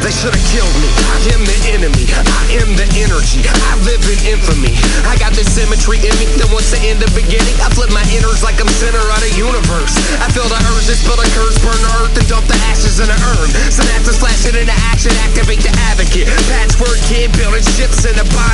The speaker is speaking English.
They should've killed me. I am the enemy. I am the energy. I live in infamy. I got this symmetry in me that wants to end the beginning. I flip my innards like I'm center of the universe. I feel the urge to spill the curse, burn the earth and dump the ashes in the urn. Synapses flashing into action, activate the advocate. Patchwork kid building ships in a box.